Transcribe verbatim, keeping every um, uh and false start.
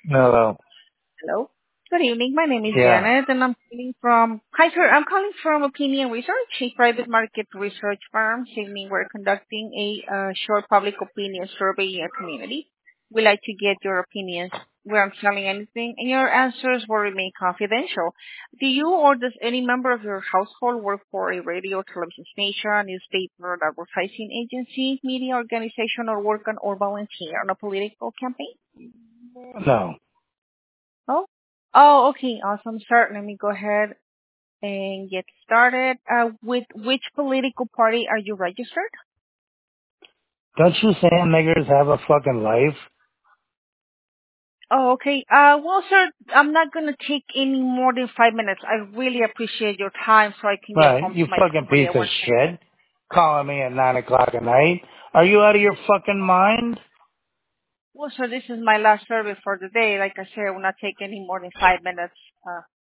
Hello. Hello. Good evening. My name is Yeah. Janet, and I'm calling from. Hi, sir. I'm calling from Opinion Research, a private market research firm. Saying we're conducting a uh, short public opinion survey in your community. We like to get your opinions. We aren't selling anything, and your answers will remain confidential. Do you or does any member of your household work for a radio, television station, newspaper, advertising agency, media organization, or work on or volunteer on a political campaign? No. Oh, oh, okay, awesome, sir. Let me go ahead and get started. Uh, with which political party are you registered? Don't you sand niggers have a fucking life? Oh, okay. Uh, well, sir, I'm not gonna take any more than five minutes. I really appreciate your time, so I can get Right. home You to my fucking family piece at of one time. shit. Calling me at nine o'clock at night. Are you out of your fucking mind? Well, sir, this is my last survey for the day. Like I said, I will not take any more than five minutes. Uh,